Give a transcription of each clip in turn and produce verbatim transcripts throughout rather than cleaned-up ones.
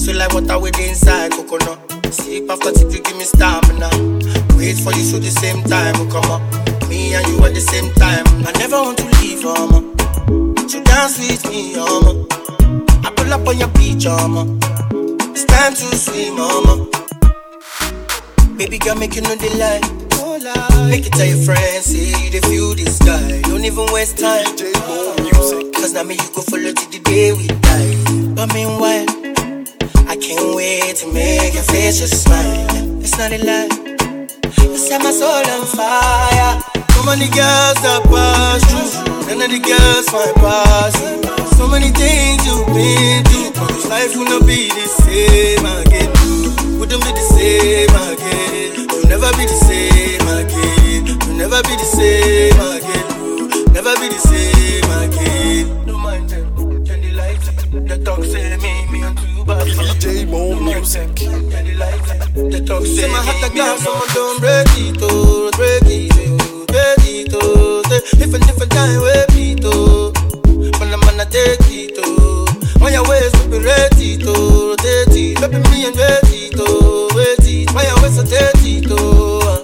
Sweet like water with inside coconut. Sleep after tip, you give me stamina. Wait for you so the same time will come up. Me and you at the same time. I never want to leave, mama. So dance with me, mama. I pull up on your beach, mama. It's time to swim, mama. Baby girl, make you know the lie. Make it tell your friends, say you dey feel this guy. Don't even waste time. Music. Cause now me you go follow till the day we die. But meanwhile, I can't wait to make your face just smile. It's not a lie. You set my soul on fire. So many girls that pass through, none of the girls find passing. So many things you've been through, this life will not be the same again. Wouldn't be the same again. You'll never be the same again. You'll never be the same again. You'll never be the same again. No mind them, turn the lights. The talk say me, me and two bad. D J Mo Music. Turn the lights. The talk say my heart a glass, someone don't break it, oh, break it, oh, break it, oh. Different, different time, wait it, oh. When I'm gonna take it, oh. On your waist, we be ready to rotate it. Baby, me and wait it, oh, wait it. On your waist, so take it, oh.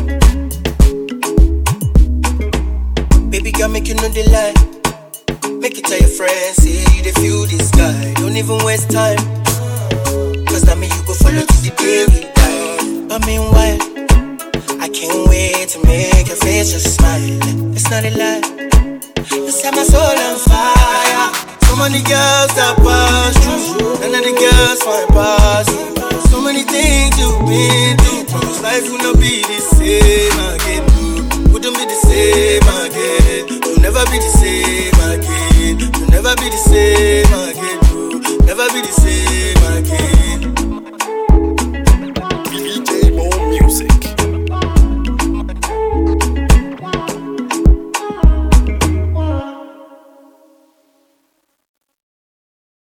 Baby girl, make you know the lie. Make it tell your friends, say you dey feel this guy. Don't even waste time. Cause now me you go follow to the day we die. But meanwhile, I can't wait to make your face just smile. It's not a lie. You set my soul on fire. So many girls that pass through, none of the girls find passing. So many things you've been through, promise life will not be the same again. Wouldn't be the same again. You'll never be the same again. You'll never be the same again. You'll never be the same again.